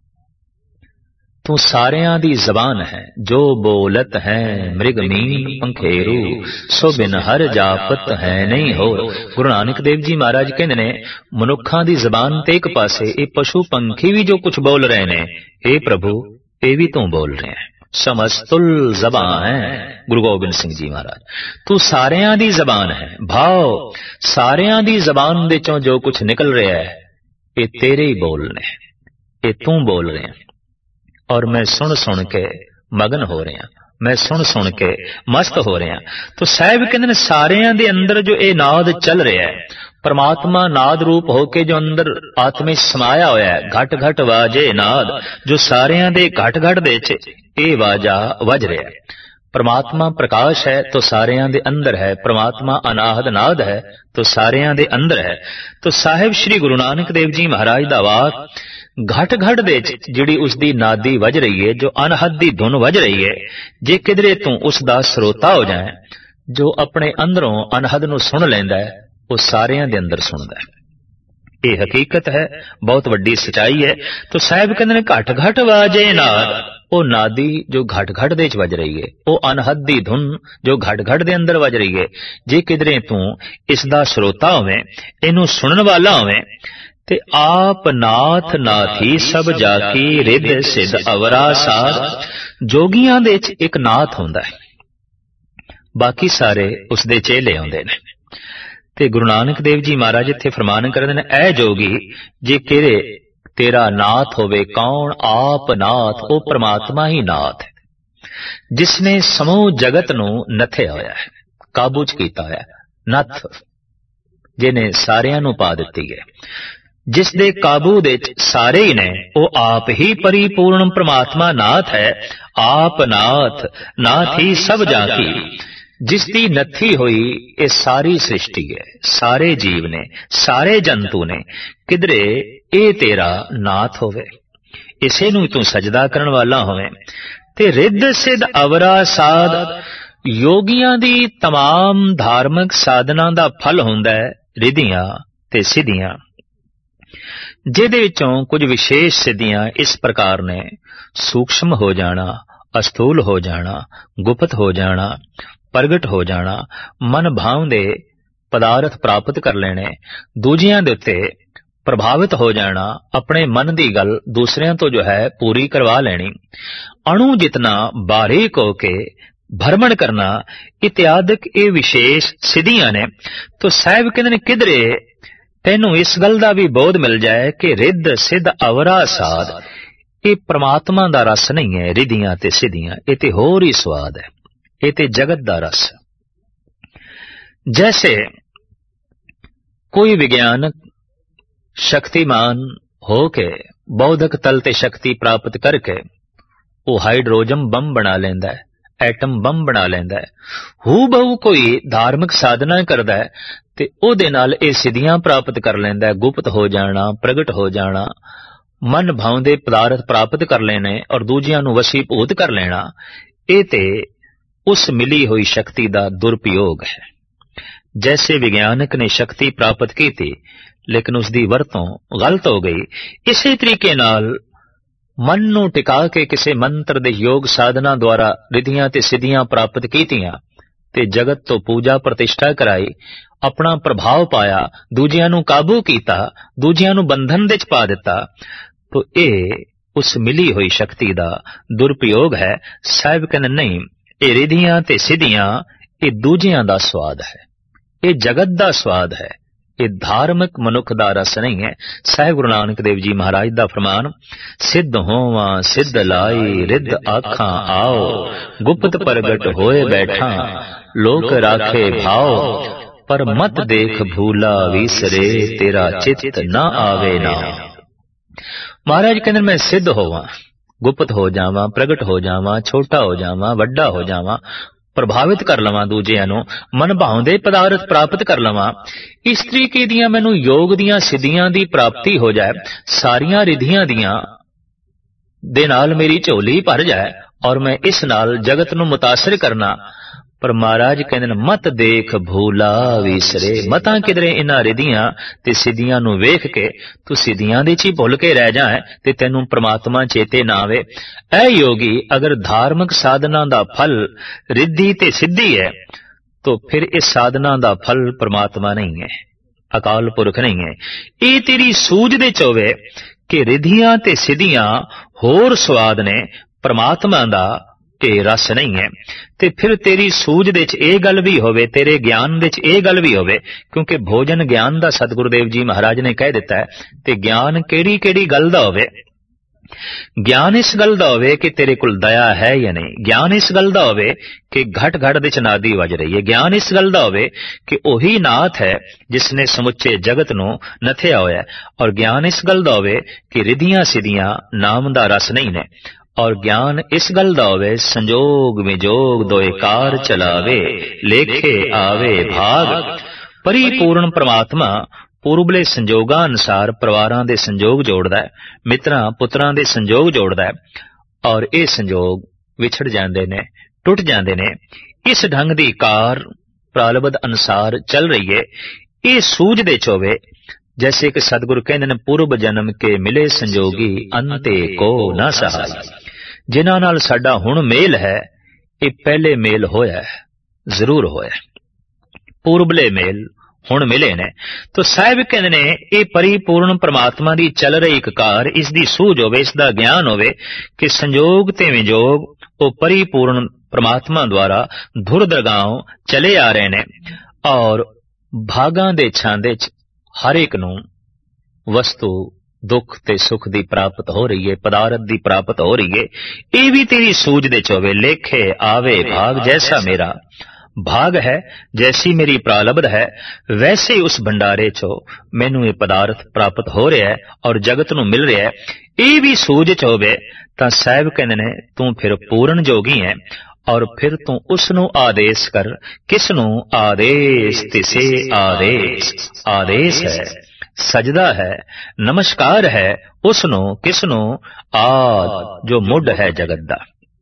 तू सारियां दी ज़बान है। जो बोलत है मृग मीन पंखेरू, सो बिन हर जापत है नहीं हो। गुरु नानक देव जी महाराज कहते ने मनुखा दी ज़बान ते एक पासे, ये पशु पंखी भी जो कुछ बोल रहे ने, हे प्रभु ये भी तू बोल रहे हैं। समस्तुल ज़बां है गुरु गोबिंद सिंह जी महाराज, तू सारियां दी ज़बान है। भाव सारियां दी ज़बान दे चों जो कुछ निकल रहा है, ये तेरे ही बोलने, ये तू बोल रहे हैं। और मैं सुन सुन के मगन हो रहा, मैं सुन सुन के मस्त हो रहा। तो साहिब कहते हैं सारियां दे अंदर जो ये नाद चल रहा है, परमात्मा नाद रूप होके जो अंदर आत्मे समाया होया है। घट घट वाजे नाद, जो सारियां दे घट घट दे च ये वाजा वज रहा है। परमात्मा प्रकाश है तो सारियां दे अंदर है, परमात्मा अनाहद नाद है तो सारियां दे अंदर है। तो साहिब श्री गुरु नानक देव जी महाराज दा वाक घट घट दे जिहड़ी उसदी नादी वज रही है, जो अनहद दी धुन वज रही है, जे किधरे तू उसदा स्रोता हो जाए, जो अपने अंदरों अनहद नू सुन लैंदा है, वो सारियां दे अंदर सुनदा है। ये हकीकत है, बहुत वड्डी सच्चाई है। तो साहिब कहंदे ने घट घट वाजे नाद, वो नादी जो घट घट दे वज रही है, वो अनहद दी धुन जो घट घट दे अंदर वज रही है, जे किधरे तू इसदा स्रोता होवे, इनू सुनन वाला होवे, ते आप नाथ नाथी सब जाकी रिद सिद्ध अवरा साध। जोगियां दे एक नाथ हुंदा है, बाकी सारे उसदे चेले हुंदे ने। ते गुरु नानक देव जी महाराज इत्थे फरमान करदे ने, ऐ जोगी जे किरे तेरा नाथ होवे, कौन? आप नाथ, ओ परमात्मा ही नाथ है, जिसने समूह जगत नू नथया होया है, काबू च कीता होया। नथ जिन्हें सारियां नू पा दित्ती है, जिस दे काबू दे सारे ही ने, वो आप ही परिपूर्ण परमात्मा नाथ है। आप नाथ नाथ ही सब जाकी, जिसदी नथी हुई ये सारी सृष्टि है, सारे जीव ने, सारे जंतु ने, किधरे ए तेरा नाथ होवे, इसे नू तू सजदा करन वाला होवे। ते रिद्ध सिद्ध अवरा साध, योगियां दी तमाम धार्मिक साधना दा फल हुंदा है रिधियां ते सिद्धियां, जिहदे विचों कुछ विशेष सिद्धियां इस प्रकार ने सूक्ष्म हो जाना, अस्थूल हो जाना, गुप्त हो जाना, प्रगट हो जाना, मन भावदे पदार्थ प्राप्त कर लेने, दूजियां दे उत्ते प्रभावित हो जाना, अपने मन दी गल दूसरियां तो जो है पूरी करवा लेनी, अणु जितना बारीक होके भ्रमण करना, इत्यादि ये विशेष सिद्धियां ने। तो साहिब कहते ने किधरे तेनू इस गल दा भी बोध मिल जाए कि रिद्ध सिद्ध अवरा साध, ये परमात्मा दा रस नहीं है। रिधियां ते सिद्धियां ये ते होर ही स्वाद है, ये ते जगत दा रस। जैसे कोई विज्ञानक शक्तिमान होके बौद्धिक तल ते शक्ति प्राप्त करके वो हाइड्रोजन बम बना लेंदा है, एटम बम बना लेंदा है। हू बहु कोई धार्मिक साधना करदा है ते ओदे नाल ये सिद्धियां प्राप्त कर लेंदा है, गुप्त हो जाना, प्रगट हो जाना, मन भावदे पदार्थ प्राप्त कर लेने और दूजियां नू वशीभूत कर लेना, ये ते उस मिली हुई शक्ति दा दुरुपयोग है। जैसे विज्ञानक ने शक्ति प्राप्त की थी लेकिन उसकी वरतों गलत हो गई, इसी तरीके नाल मन नू टिका के किसी मंत्र दे योग साधना द्वारा रिधियां ते सिद्धियां प्राप्त कीतियां ते जगत तो पूजा प्रतिष्ठा कराई, अपना प्रभाव पाया, दूजियां नू काबू कीता, दूजियां नू बंधन दे च पा दिता, तो ये उस मिली हुई शक्ति दा दुरुपयोग है। साहिब कहने नहीं, ये रिधियां ते सिद्धियां ये दूजियां दा स्वाद है, ये जगत दा स्वाद है, ਇਹ ਧਾਰਮਿਕ ਮਨੁੱਖ ਦਾ ਰਸ ਨਹੀਂ ਹੈ। ਸਾਹਿਬ ਗੁਰੂ ਨਾਨਕ ਦੇਵ ਜੀ ਮਹਾਰਾਜ ਦਾ ਫਰਮਾਨ, ਸਿੱਧ ਹੋਵਾਂ ਸਿੱਧ ਲਾਈ ਰਿੱਧ ਆਖਾਂ ਆਓ, ਗੁਪਤ ਪ੍ਰਗਟ ਹੋਏ ਬੈਠਾ ਲੋਕ ਰਾਖੇ ਭਾਓ, ਪਰ ਮਤ ਦੇਖ ਭੂਲਾ ਵੀਸਰੇ ਤੇਰਾ ਚਿੱਤ ਨਾ ਆਵੇ ਨਾ। ਮਹਾਰਾਜ ਕਹਿੰਦੇ ਮੈਂ ਸਿੱਧ ਹੋਵਾਂ, ਗੁਪਤ ਹੋ ਜਾਵਾਂ, ਪ੍ਰਗਟ ਹੋ ਜਾਵਾਂ, ਛੋਟਾ ਹੋ ਜਾਵਾਂ, ਵੱਡਾ ਹੋ ਜਾਵਾਂ, ਪ੍ਰਭਾਵਿਤ ਕਰ ਲਵਾਂ ਦੂਜਿਆਂ ਨੂੰ, ਮਨ ਭਾਉਂਦੇ ਪਦਾਰਥ ਪ੍ਰਾਪਤ ਕਰ ਲਵਾਂ, ਇਸ ਤਰੀਕੇ ਦੀਆਂ ਮੈਨੂੰ ਯੋਗ ਦੀਆਂ ਸਿੱਧੀਆਂ ਦੀ ਪ੍ਰਾਪਤੀ ਹੋ ਜਾਏ, ਸਾਰੀਆਂ ਰਿਧੀਆਂ ਦੀਆਂ ਦੇ ਨਾਲ ਮੇਰੀ ਝੋਲੀ ਭਰ ਜਾਏ ਔਰ ਮੈਂ ਇਸ ਨਾਲ ਜਗਤ ਨੂੰ ਮੁਤਾਸਰ ਕਰਨਾ। ਪਰ ਮਹਾਰਾਜ ਕਹਿੰਦੇ ਨੇ ਮਤ ਦੇਖ ਭੂਲਾ ਵਿਸਰੇ, ਮਤਾਂ ਕਿਧਰੇ ਇਹਨਾਂ ਰਿਧੀਆਂ ਤੇ ਸਿੱਧੀਆਂ ਨੂੰ ਵੇਖ ਕੇ ਤੂੰ ਸਿੱਧੀਆਂ ਦੇ 'ਚ ਹੀ ਭੁੱਲ ਕੇ ਰਹਿ ਜਾਏ ਤੇ ਤੈਨੂੰ ਪ੍ਰਮਾਤਮਾ ਚੇਤੇ ਨਾ ਆਵੇ। ਐ ਯੋਗੀ, ਅਗਰ ਧਾਰਮਿਕ ਸਾਧਨਾ ਦਾ ਫਲ ਰਿੱਧੀ ਤੇ ਸਿੱਧੀ ਹੈ ਤਾਂ ਫਿਰ ਇਸ ਸਾਧਨਾ ਦਾ ਫਲ ਪ੍ਰਮਾਤਮਾ ਨਹੀਂ ਹੈ, ਅਕਾਲ ਪੁਰਖ ਨਹੀਂ ਹੈ। ਇਹ ਤੇਰੀ ਸੂਝ ਦੇ 'ਚ ਹੋਵੇ ਕਿ ਰਿਧੀਆਂ ਤੇ ਸਿੱਧੀਆਂ ਹੋਰ ਸਵਾਦ ਨੇ, ਪ੍ਰਮਾਤਮਾ ਦਾ ਇਹ ਰਸ ਨਹੀਂ ਹੈ। ਤੇ ਫਿਰ ਤੇਰੀ ਸੂਝ ਦੇ 'ਚ ਇਹ ਗੱਲ ਵੀ ਹੋਵੇ, ਤੇਰੇ ਗਿਆਨ ਦੇ 'ਚ ਇਹ ਗੱਲ ਵੀ ਹੋਵੇ, ਕਿਉਂਕਿ ਭੋਜਨ ਗਿਆਨ ਦਾ ਸਤਿਗੁਰੂ ਦੇਵ ਜੀ ਮਹਾਰਾਜ ਨੇ ਕਹਿ ਦਿੱਤਾ ਹੈ। ਤੇ ਗਿਆਨ ਕਿਹੜੀ ਕਿਹੜੀ ਗੱਲ ਦਾ ਹੋਵੇ? ਗਿਆਨ ਇਸ ਗੱਲ ਦਾ ਹੋਵੇ ਕਿ ਤੇਰੇ ਕੋਲ ਦਇਆ ਹੈ ਜਾਂ ਨਹੀਂ, ਗਿਆਨ ਇਸ ਗੱਲ ਦਾ ਹੋਵੇ ਕਿ ਘਟ ਘਟ ਦੇ 'ਚ ਨਾਦੀ ਵੱਜ ਰਹੀ ਹੈ, ਗਿਆਨ ਇਸ ਗੱਲ ਦਾ ਹੋਵੇ ਕਿ ਉਹੀ ਨਾਥ ਹੈ ਜਿਸ ਨੇ ਸਮੁੱਚੇ ਜਗਤ ਨੂੰ ਨਥਿਆ ਹੋਇਆ, ਔਰ ਗਿਆਨ ਇਸ ਗੱਲ ਦਾ ਹੋਵੇ ਕਿ ਰਿਧੀਆਂ ਸਿੱਧੀਆਂ ਨਾਮ ਦਾ ਰਸ ਨਹੀਂ ਨੇ, ਔਰ ਗਿਆਨ ਇਸ ਗੱਲ ਦਾ ਹੋਵੇ ਸੰਜੋਗ ਵਿਜੋਗ ਦੋਏ ਕਾਰ ਚਲਾਵੇ, ਲੇਖੇ ਆਵੇ ਭਾਗ। ਪਰਿਪੂਰਨ ਪ੍ਰਮਾਤਮਾ ਪੂਰਬਲੇ ਸੰਜੋਗਾਂ ਅਨੁਸਾਰ ਪਰਿਵਾਰਾਂ ਦੇ ਸੰਜੋਗ ਜੋੜਦਾ ਹੈ, ਮਿੱਤਰਾਂ ਪੁੱਤਰਾਂ ਦੇ ਸੰਜੋਗ ਜੋੜਦਾ ਹੈ, ਔਰ ਇਹ ਸੰਜੋਗ ਵਿਛੜ ਜਾਂਦੇ ਨੇ, ਟੁੱਟ ਜਾਂਦੇ ਨੇ। ਇਸ ਢੰਗ ਦੀ ਕਾਰ ਪ੍ਰਾਲਬਧ ਅਨੁਸਾਰ ਚੱਲ ਰਹੀ ਹੈ। ਇਹ ਸੂਝ ਦੇ 'ਚ ਹੋਵੇ, ਜੈਸੇ ਕਿ ਸਤਿਗੁਰੂ ਕਹਿੰਦੇ ਨੇ ਪੂਰਬ ਜਨਮ ਕੇ ਮਿਲੇ ਸੰਜੋਗੀ ਅੰਤੇ ਕੋ ਨਾ ਸਹਾਈ। ਜਿਨ੍ਹਾਂ ਨਾਲ ਸਾਡਾ ਹੁਣ ਮੇਲ ਹੈ, ਇਹ ਪਹਿਲੇ ਮੇਲ ਹੋਇਆ, ਜ਼ਰੂਰ ਹੋਇਆ, ਪੂਰਬਲੇ ਮੇਲ ਹੁਣ ਮਿਲੇ ਨੇ। ਤੋ ਸਾਹਿਬ ਕਹਿੰਦੇ ਨੇ ਇਹ ਪਰਿਪੂਰਨ ਪ੍ਰਮਾਤਮਾ ਦੀ ਚੱਲ ਰਹੀ ਇੱਕ ਕਾਰ, ਇਸ ਦੀ ਸੂਝ ਹੋਵੇ, ਇਸ ਦਾ ਗਿਆਨ ਹੋਵੇ ਕਿ ਸੰਜੋਗ ਤੇ ਵਿਜੋਗ ਉਹ ਪਰਿਪੂਰਨ ਪ੍ਰਮਾਤਮਾ ਦੁਆਰਾ ਧੁਰ ਦਰਗਾਹੋਂ ਚਲੇ ਆ ਰਹੇ ਨੇ, ਔਰ ਭਾਗਾਂ ਦੇ ਛਾਂਦੇ 'ਚ ਹਰ ਇੱਕ ਨੂੰ ਵਸਤੂ ਦੁੱਖ ਤੇ ਸੁਖ ਦੀ ਪ੍ਰਾਪਤ ਹੋ ਰਹੀ ਹੈ, ਪਦਾਰਥ ਦੀ ਪ੍ਰਾਪਤ ਹੋ ਰਹੀ ਹੈ। ਇਹ ਵੀ ਤੇਰੀ ਸੂਝ ਦੇ 'ਚ ਹੋਵੇ, ਲੇਖੇ ਆਵੇ ਭਾਗ। ਜੈਸਾ ਮੇਰਾ ਭਾਗ ਹੈ, ਜੈਸੀ ਮੇਰੀ ਪ੍ਰਾਲਬਧ ਹੈ, ਵੈਸੇ ਉਸ ਭੰਡਾਰੇ 'ਚੋਂ ਮੈਨੂੰ ਇਹ ਪਦਾਰਥ ਪ੍ਰਾਪਤ ਹੋ ਰਿਹਾ ਹੈ ਔਰ ਜਗਤ ਨੂੰ ਮਿਲ ਰਿਹਾ ਹੈ। ਇਹ ਵੀ ਸੂਝ 'ਚ ਹੋਵੇ ਤਾਂ ਸਾਹਿਬ ਕਹਿੰਦੇ ਨੇ ਤੂੰ ਫਿਰ ਪੂਰਨ ਜੋਗੀ ਹੈ, ਔਰ ਫਿਰ ਤੂੰ ਉਸ ਨੂੰ ਆਦੇਸ਼ ਕਰ। ਕਿਸ ਨੂੰ? ਆਦੇਸ਼ ਤਿਸੇ ਆਦੇਸ਼। ਆਦੇਸ਼ ਹੈ, ਸਜਦਾ ਹੈ, ਨਮਸਕਾਰ ਹੈ ਉਸ ਨੂੰ। ਕਿਸ ਨੂੰ? ਆਦ, ਜੋ ਮੁੱਢ ਹੈ ਜਗਤ ਦਾ,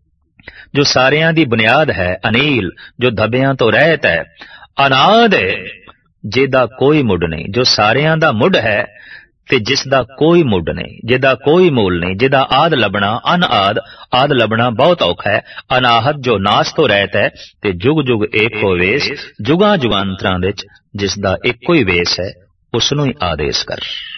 ਜੋ ਸਾਰਿਆਂ ਦੀ ਬੁਨਿਆਦ ਹੈ, ਅਨੀਲ, ਜੋ ਧੱਬਿਆਂ ਤੋਂ ਰਹਿਤ ਹੈ, ਅਨਾਦ ਹੈ, ਜਿਹਦਾ ਕੋਈ ਮੁੱਢ ਨਹੀਂ, ਜੋ ਸਾਰਿਆਂ ਦਾ ਮੁੱਢ ਹੈ ਤੇ ਜਿਸ ਦਾ ਕੋਈ ਮੁੱਢ ਨਹੀਂ, ਜਿਹਦਾ ਕੋਈ ਮੂਲ ਨਹੀਂ, ਜਿਹਦਾ ਆਦ ਲੱਭਣਾ ਅਨਆਦ, ਆਦ ਲੱਭਣਾ ਬਹੁਤ ਔਖਾ ਹੈ, ਅਨਾਹਤ, ਜੋ ਨਾਸ ਤੋਂ ਰਹਿਤ ਹੈ, ਤੇ ਜੁਗ ਜੁਗ ਏਕੋ ਵੇਸ, ਜੁਗਾਂ ਜੁਗਾਂਤਰਾਂ ਵਿੱਚ ਜਿਸ ਦਾ ਇੱਕੋ ਹੀ ਵੇਸ ਹੈ, ਉਸ ਨੂੰ ਹੀ ਆਦੇਸ਼ ਕਰ।